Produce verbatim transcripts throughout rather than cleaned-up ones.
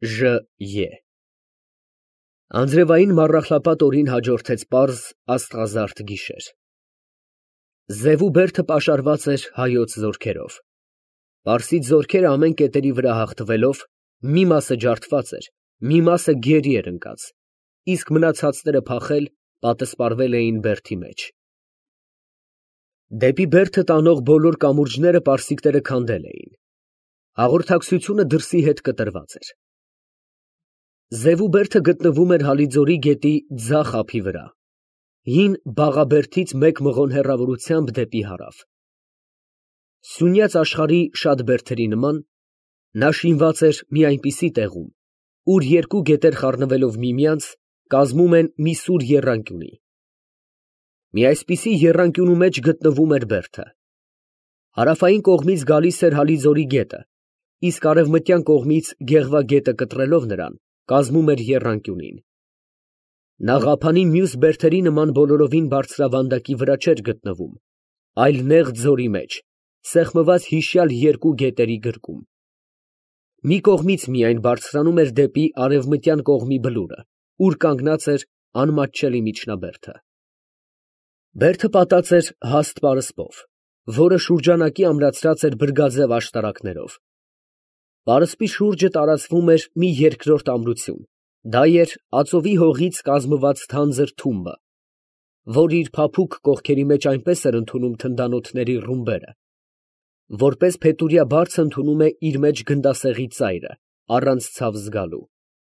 Ժ Ե Անձրևային մառախլապատ օրին հաջորդեց պարզ աստղազարդ գիշեր։ Զև ու բերդը պաշարված էր հայոց զորքերով։ Պարսից զորքերը ամեն կետերի վրա հաղթվելով, մի մասը ջարդված էր, մի մասը գերի էր ընկած, իսկ մնացածները փախել, պատսպարվել էին բերդի մեջ։ Դեպի բերդը տանող բոլոր կամուրջները պարսիկները քանդել էին։ Հաղորդակցությունը դրսի հետ կտրված էր։ Զև ու բերդը գտնվում էր Հալիձորի գետի ձախ ափի վրա, հին Բաղաբերդից մեկ մղոն հեռավորությամբ դեպի հարավ։ Սյունյաց աշխարհի շատ բերդերի նման, նա շինված էր մի այնպիսի տեղում, ուր երկու գետեր խառնվելով միմյանց, կազմում են մի սուր եռանկյունի։ Մի այսպիսի եռանկյունու մեջ գտնվում էր բերդը։ Հարավային կողմից գալիս էր Հալիձորի գետը, իսկ արևմտյան կողմից Գեղվա գետը կտրելով նրան, կազմում էր եռանկյունին։ Նա Ղափանի մյուս բերդերի նման բոլորովին բարձրավանդակի վրա չէր գտնվում, այլ նեղ ձորի մեջ, սեղմված հիշյալ երկու գետերի գրկում։ Մի կողմից միայն բարձրանում էր դեպի արևմտյան կողմի բլուրը, ուր կանգնած էր անմատչելի միջնաբերդը։ Բերդը պատած էր հաստ պարսպով, որը շուրջանակի ամրացրած էր բրգաձև աշտարակներով։ Պարսպի շուրջը տարածվում էր մի երկրորդ ամրություն, դա էր ածովի հողից կազմված թանձր թումբը, որ իր փափուկ կողքերի մեջ այնպես էր ընդունում թնդանոթների ռումբերը, որպես փետուրյա բարձ ընդունում է իր մեջ գնդասեղի ծայրը, առանց ցավ զգալու։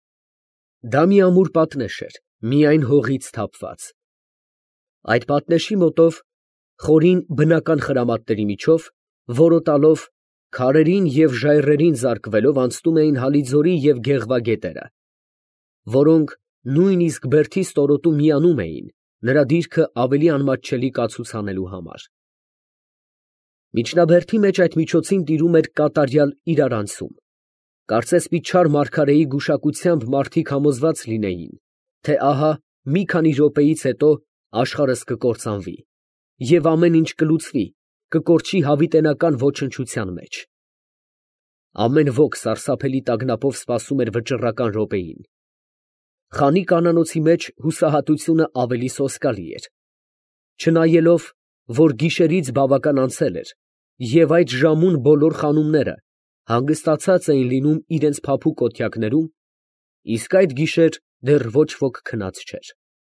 Դա մի ամուր պատնեշ էր, միայն հողից թափված։ Այդ պատնեշի մոտով, խորին բնական խրամատների միջով, որոտալով, քարերին և ժայռերին զարկվելով անցնում էին Հալիձորի և Գեղվա գետերը, որոնք նույնիսկ բերդի ստորոտում միանում էին, նրա դիրքը ավելի անմատչելի կացուցանելու համար։ Միջնաբերդի մեջ այդ միջոցին տիրում էր կատարյալ իրարանցում։ Կարծես մի չար մարգարեի գուշակությամբ մարդիկ համոզված լինեին, թե ահա մի քանի րոպեից հետո աշխարհս կկործանվի, և ամեն ինչ կլուծվի, կկորչի հավիտենական ոչնչության մեջ։ Ամեն ոք սարսափելի տագնապով սպասում էր վճռական րոպեին։ Խանի կանանոցի մեջ հուսահատությունը ավելի սոսկալի էր։ Չնայելով, որ գիշերից բավական անցել էր, և այդ ժամուն բոլոր խանումները հանգստացած էին լինում իրենց փափուկ օթյակներում, իսկ այդ գիշեր դեռ ոչ ոք քնած չէր։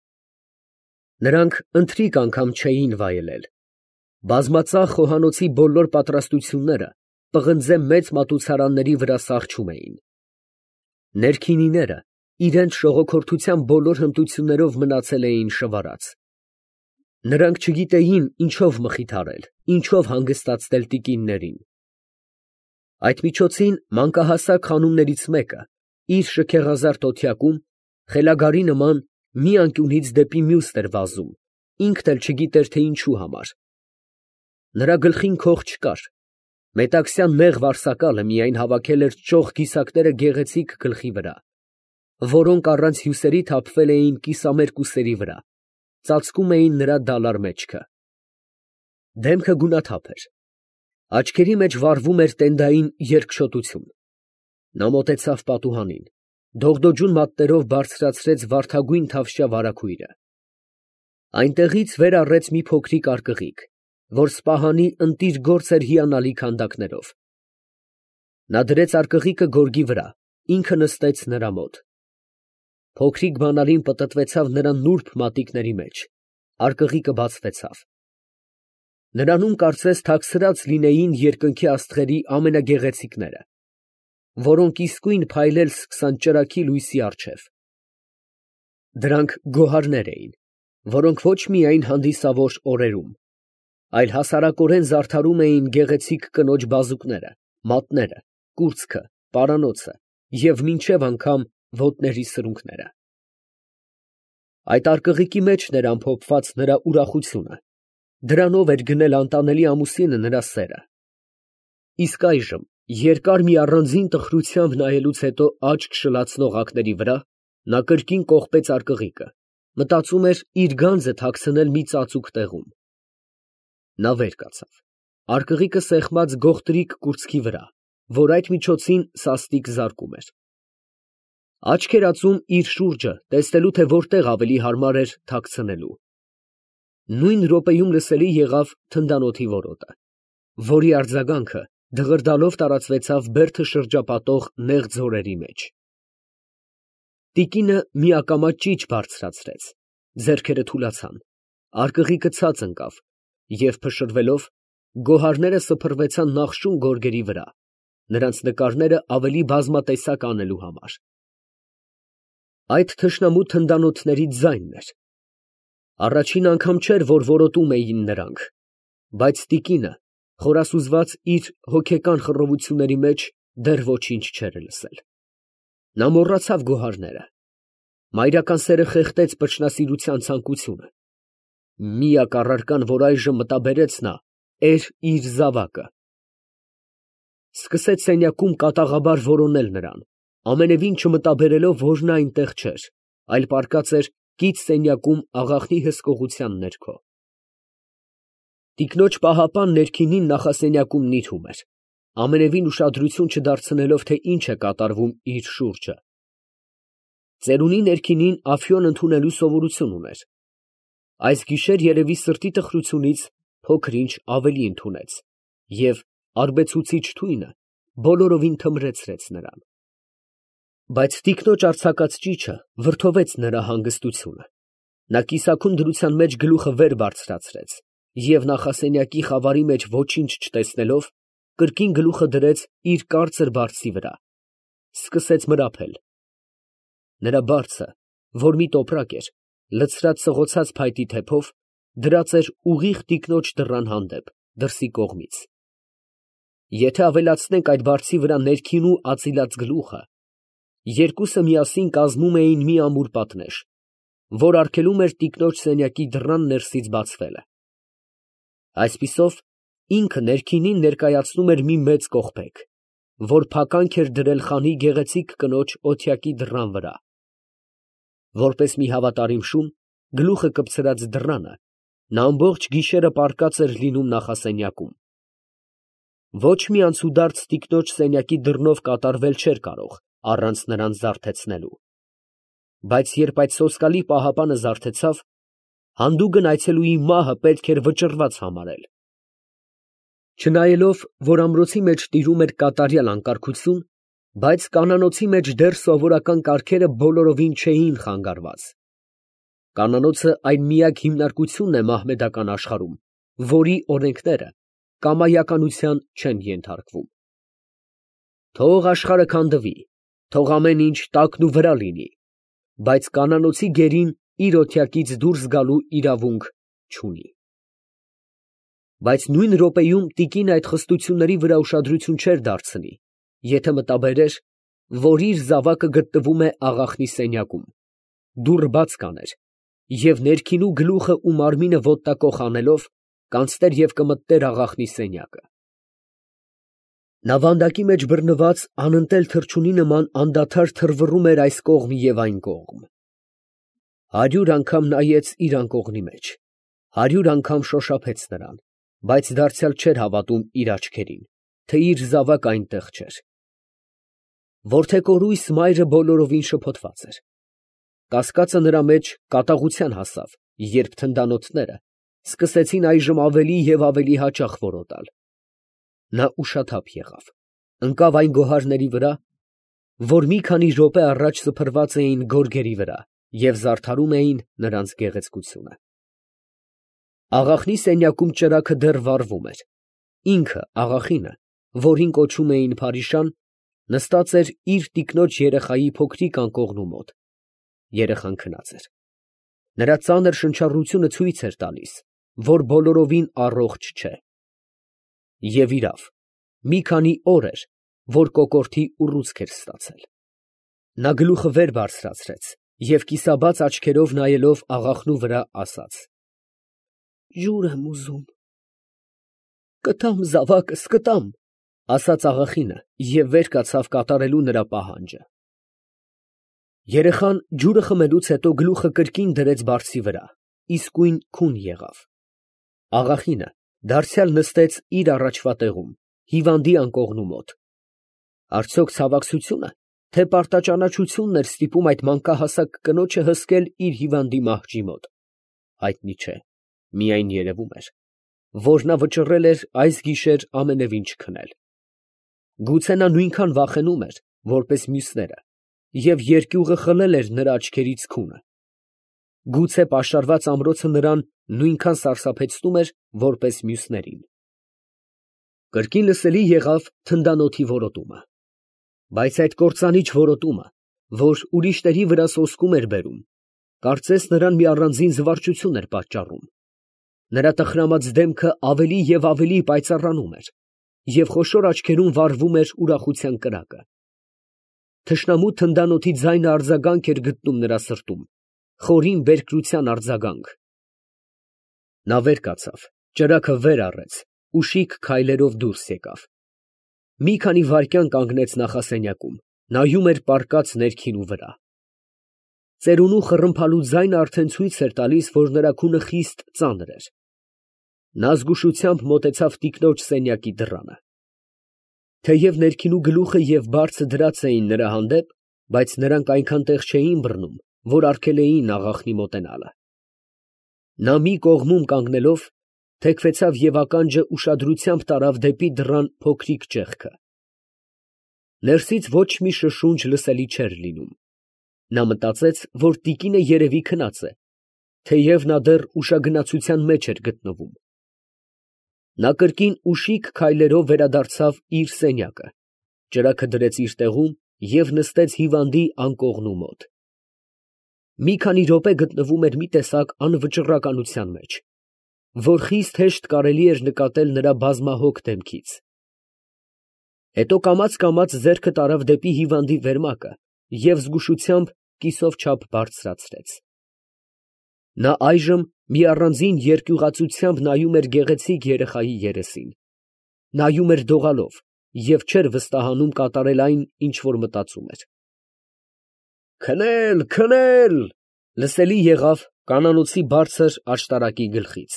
Նրանք ընթրիք անգամ չէին վայելել։ Բազմածախ խոհանոցի բոլոր պատրաստությունները պղնձե մեծ մատուցարանների վրա սառչում էին։ Ներքինիները իրենց ժողոքորթության բոլոր հմտություններով մնացել էին շվարած։ Նրանք չգիտեին ինչով մխիթարել, ինչով հանգստացնել տիկիններին։ Այդ միջոցին մանկահասակ խանումներից մեկը, իր շքեղազարդ օթյակում, խելագարի նման, մի անկյունից դեպի մյուսն էր վազում, ինքն էլ չգիտեր, թե ինչու համար։ Նրա գլխին քող չկար, մետաքսյան նեղ վարսակալը միայն հավաքել էր ճոխ կիսակները գեղեցիկ գլխի վրա, որոնք առանց հյուսերի թափվել էին կիսամերկ ուսերի վրա, ծածկում էին նրա դալար մեջքը։ Դեմքը գունաթափ էր, աչքերի մեջ վառվում էր տենդային երկչոտություն։ Նա մոտեցավ պատուհանին, դողդոջուն մատներով բարձրացրեց վարդագույն թավշյա վարագույրը։ Այնտեղից վեր առեց մի փոքրիկ արկղիկ, որ սպահանի ընտիր գործ էր հիանալի քանդակներով։ Նա դրեց արկղիկը գորգի վրա, ինքը նստեց նրա մոտ։ Փոքրիկ բանալին պտտվեցավ նրա նուրբ մատիկների մեջ, արկղիկը բացվեցավ։ Նրանում կարծես թաքցրած լինեին երկնքի աստղերի ամենագեղեցիկները, որոնք իսկույն փայլել սկսան ճրագի լույսի առջև։ Դրանք գոհարներ էին, որոնք ոչ միայն հանդիսավոր օրերում, այլ հասարակորեն զարդարում էին գեղեցիկ կնոջ բազուկները, մատները, կուրծքը, պարանոցը և մինչև անգամ ոտների սրունքները։ Այդ արկղիկի մեջն էր ամփոփված նրա ուրախությունը, դրանով էր գնել անտանելի ամուսինը նրա սերը։ Իսկ այժմ, երկար մի առանձին տխրությամբ նայելուց հետո աչք շլացնող ակների վրա, նա կրկին կողպեց արկղիկը, մտածում էր իր գանձը թաքցնել մի ծածուկ տեղում։ Նա վեր կացավ, արկղիկը սեղմած գողտրիկ կուրծքի վրա, որ այդ միջոցին սաստիկ զարկում էր։ Աչքերածում իր շուրջը, տեսնելու, թե որտեղ ավելի հարմար էր թաքցնելու։ Նույն րոպեում լսելի եղավ թնդանոթի որոտը, որի արձագանքը դղրդալով տարածվեցավ բերդը շրջապատող նեղ ձորերի մեջ։ Տիկինը մի ակամա ճիչ բարձրացրեց, ձեռքերը թուլացան, արկղիկը ցած ընկավ և փշրվելով գոհարները սփռվեցան նախշուն գորգերի վրա, նրանց նկարները ավելի բազմատեսակ անելու համար։ Այդ թշնամու թնդանոթների ձայնն էր։ Առաջին անգամ չէր, որ որոտում էին նրանք, բայց տիկինը, խորասուզված իր հոգեկան խռովությունների մեջ, դեռ ոչինչ չէր լսել։ Նա մոռացավ գոհարները։ Մայրական սերը խեղդեց փռչնասիրության ցանկությունը։ Միակ առարկան, որ այժմ մտաբերեց նա, էր իր զավակը։ Սկսեց սենյակում կատաղաբար որոնել նրան, ամենևին չմտաբերելով, որ նա այնտեղ չէր, այլ պառկած էր կից սենյակում աղախնի հսկողության ներքո։ Տիկնոջ պահապան ներքինին նախասենյակում նիրհում էր, ամենևին ուշադրություն չդարձնելով, թե ինչ է կատարվում իր շուրջը։ Ծերունի ներքինին ափիոն ընդունելու սովորություն ուներ։ Այս գիշեր երևի սրտի տխրությունից փոքր-ինչ ավելի ընդունեց և արբեցուցիչ թույնը բոլորովին թմրեցրեց նրան։ Բայց տիկնոջ արձակած ճիչը վրդովեց նրա հանգստությունը։ Նա կիսաքուն դրության մեջ գլուխը վեր բարձրացրեց և նախասենյակի խավարի մեջ ոչինչ չտեսնելով, կրկին գլուխը դրեց իր կարծր բարձի վրա, սկսեց մրափել։ Նրա բարձը, որ մի տոպրակ էր, լցրած սղոցած փայտի թեփով, դրած էր ուղիղ տիկնոջ դռան հանդեպ, դրսի կողմից։ Եթե ավելացնենք այդ բարձի վրա ներքին ու ածիլած գլուխը, երկուսը միասին կազմում էին մի ամուր պատնեշ, որ արգելում էր տիկնոջ սենյակի դռան ներսից բացվելը։ Այսպիսով, ինքը ներքինին ներկայացնում էր մի մեծ կողպեկ, որ փականք էր դրել խանի գեղեցիկ կնոջ օթյակի դռան վրա։ Որպես մի հավատարիմ շուն, գլուխը կպցրած դռանը, նա ամբողջ գիշերը պառկած էր լինում նախասենյակում։ Ոչ մի անցուդարձ տիկնոջ սենյակի դռնով կատարվել չէր կարող առանց նրան զարթեցնելու։ Բայց երբ այդ սոսկալի պահապանը զարթեցավ, հանդուգն այցելուի մահը պետք էր վճռված համարել։ Չնայելով, որ ամրոցի մեջ տիրում էր կատարյալ անկարգություն, բայց կանանոցի մեջ դեռ սովորական կարգերը բոլորովին չէին խանգարված։ Կանանոցը այն միակ հիմնարկությունն է մահմեդական աշխարհում, որի օրենքները կամայականության չեն ենթարկվում։ Թող աշխարհը քանդվի, թող ամեն ինչ տակն ու վրա լինի, բայց կանանոցի գերին իր օթյակից դուրս գալու իրավունք չունի։ Բայց նույն րոպեում տիկին այդ խստությունների վրա ուշադրություն չէր դարձնի, եթե մտաբերեր, որ իր զավակը գտնվում է աղախնի սենյակում, դուռը բաց կաներ և ներքինու գլուխը ու մարմինը ոտնակոխ անելով, կանցներ և կմտներ աղախնի սենյակը։ Նա վանդակի մեջ բռնված անընտել թռչունի նման անդադար թռվռում էր այս կողմ և այն կողմ։ Հարյուր անգամ նայեց իր անկողնի մեջ, հարյուր անգամ շոշափեց նրան, բայց դարձյալ չէր հավատում իր աչքերին, թե իր զավակը այնտեղ չէր։ Որդեկորույս մայրը բոլորովին շփոթված էր։ Կասկածը նրա մեջ կատաղության հասավ, երբ թնդանոթները սկսեցին այժմ ավելի և ավելի հաճախ որոտալ։ Նա ուշաթափ եղավ, ընկավ այն գոհարների վրա, որ մի քանի րոպե առաջ սփռված էին գորգերի վրա և զարդարում էին նրանց գեղեցկությունը։ Աղախնի սենյակում ճրագը դեռ վառվում էր։ Ինքը, աղախինը, որին կոչում էին Փարիշան, նստած էր իր տիկնոջ երեխայի փոքրիկ անկողնու մոտ։ Երեխան քնած էր։ Նրա ծանր շնչառությունը ցույց էր տալիս, որ բոլորովին առողջ չէ։ Եվ իրավ, մի քանի օր էր, որ կոկորդի ուռուցք էր ստացել։ Նա գլուխը վեր բարձրացրեց և կիսաբաց աչքերով նայելով աղախնու վրա, ասաց. «Ջուր եմ ուզում»։ «Կտամ զավակս, կտամ», ասաց աղախինը և վեր կացավ կատարելու նրա պահանջը։ Երեխան ջուրը խմելուց հետո գլուխը կրկին դրեց բարձի վրա, իսկույն քուն եղավ։ Աղախինը դարձյալ նստեց իր առաջվա տեղում, հիվանդի անկողնու մոտ։ Արդյոք ցավակցությո՞ւնը, թե պարտաճանաչությունն էր ստիպում այդ մանկահասակ կնոջը հսկել իր հիվանդի մահճի մոտ, հայտնի չէ, միայն երևում էր, որ նա վճռել էր այս գիշեր ամենևին չքնել։ Գուցե նա նույնքան վախենում էր, որպես մյուսները, և երկյուղը խլել էր նրա աչքերից քունը։ Գուցե պաշարված ամրոցը նրան նույնքան սարսափեցնում էր, որպես մյուսներին։ Կրկին լսելի եղավ թնդանոթի որոտումը, բայց այդ կործանիչ որոտումը, որ ուրիշների վրա սոսկում էր բերում, կարծես նրան մի առանձին զվարճություն էր պատճառում։ Նրա տխրամած դեմքը ավելի և ավելի պայծառանում էր, և խոշոր աչքերում վառվում էր ուրախության կրակը։ Թշնամու թնդանոթի ձայնը արձագանք էր գտնում նրա սրտում, խորին բերկրության արձագանք։ Նա վեր կացավ, ճրագը վեր առեց, ուշիք քայլերով դուրս եկավ։ Մի քանի վայրկյան կանգնեց նախասենյակում, նայում էր պառկած ներքին ու վրա։ Ծերունու խռմփալու ձայնը արդեն ցույց էր տալիս, որ նրա քունը խիստ ծանր էր։ Նա զգուշությամբ մոտեցավ տիկնոջ սենյակի դռանը։ Թեև ներքինու գլուխը և բարձը դրած էին նրա հանդեպ, բայց նրանք այնքան տեղ չէին բռնում, որ արգել էին աղախնի մոտենալը։ Նա մի կողմում կանգնելով, թեքվեցավ և ականջը ուշադրությամբ տարավ դեպի դռան փոքրիկ ճեղքը։ Ներսից ոչ մի շշունջ լսելի չէր լինում։ Նա մտածեց, որ տիկինը երևի քնած է, թեև նա դեռ ուշագնացության մեջ էր գտնվում։ Նա կրկին ուշիք քայլերով վերադարձավ իր սենյակը, ճրագը դրեց իր տեղում և նստեց հիվանդի անկողնու մոտ։ Մի քանի րոպե գտնվում էր մի տեսակ անվճռականության մեջ, որ խիստ հեշտ կարելի էր նկատել նրա բազմահոգ դեմքից։ Հետո կամաց֊կամաց ձեռքը տարավ դեպի հիվանդի վերմակը և զգուշությամբ կիսով չափ բարձրացրեց։ Նա այժմ մի առանձին երկյուղածությամբ նայում էր գեղեցիկ երեխայի երեսին, նայում էր դողալով և չէր վստահանում կատարել այն, ինչ որ մտածում էր։ «Քնել, քնել» լսելի եղավ կանանոցի բարձր աշտարակի գլխից։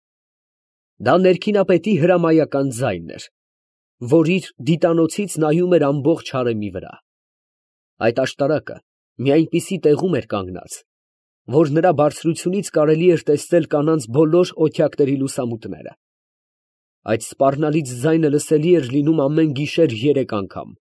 Դա ներքինապետի հրամայական ձայնն էր, որ իր դիտանոցից նայում էր ամբողջ հարեմի վրա։ Այդ աշտարակը մի այնպիսի տեղում էր կանգնած, որ նրա բարձրությունից կարելի էր տեսնել կանանց բոլոր օթյակների լուսամուտները։ Այդ սպառնալից ձայնը լսելի էր լինում ամեն գիշեր երեք անգամ։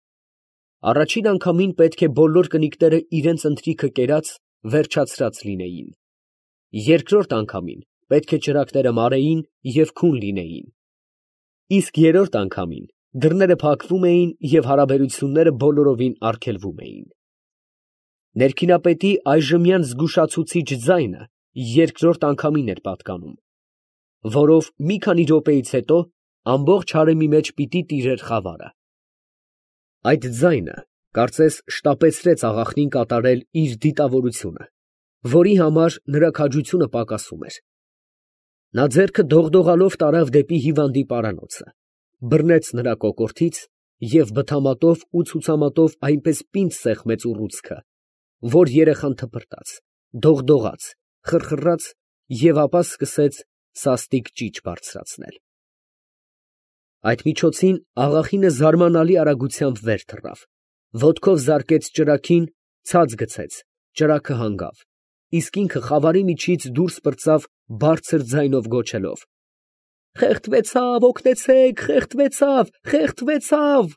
Առաջին անգամին պետք է բոլոր կնիկները իրենց ընթրիքը կերած, վերջացրած լինեին։ Երկրորդ անգամին պետք է ճրագները մարեին և քուն լինեին։ Իսկ երրորդ անգամին դռները փակվում էին և հարաբերությունները բոլորովին արգելվում էին։ Ներքինապետի այժմյան զգուշացուցիչ ձայնը երկրորդ անգամին էր պատկանում, որով մի քանի րոպեից հետո ամբողջ հարեմի մեջ պիտի տիրեր խավարը։ Այդ ձայնը կարծես շտապեցրեց աղախնին կատարել իր դիտավորությունը, որի համար նրա քաջությունը պակասում էր։ Նա ձեռքը դողդողալով տարավ դեպի հիվանդի պարանոցը, բռնեց նրա կոկորդից և բթամատով ու ցուցամատով այնպես պինդ սեղմեց ուռուցքը, որ երեխան թպրտաց, դողդողաց, խռխռաց և ապա սկսեց սաստիկ ճիչ բարձրացնել։ Այդ միջոցին աղախինը զարմանալի արագությամբ վեր թռավ, ոտքով զարկեց ճրագին, ցած գցեց, ճրագը հանգավ, իսկ ինքը խավարի միջից դուրս պրծավ բարձր ձայնով գոչելով. «Խեղդվեցավ, օգնեցե՛ք, խեղդվեցավ, խեղդվեցավ»։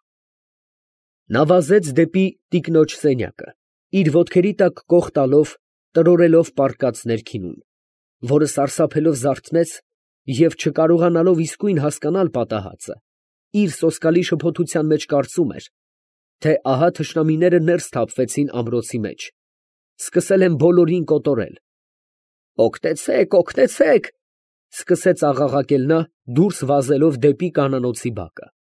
Նա վազեց դեպի տիկնոջ սենյակը, իր ոտքերի տակ կող տալով, տրորելով պառկած ներքինուն, որը սարսափելով զարթնեց և չկարողանալով իսկույն հասկանալ պատահածը, իր սոսկալի շփոթության մեջ կարծում էր, թե ահա թշնամիները ներս թափվեցին ամրոցի մեջ, սկսել են բոլորին կոտորել։ «Օգնեցե՛ք, օգնեցե՛ք», սկսեց աղաղակել նա, դուրս վազելով դեպի կանանոցի բակը։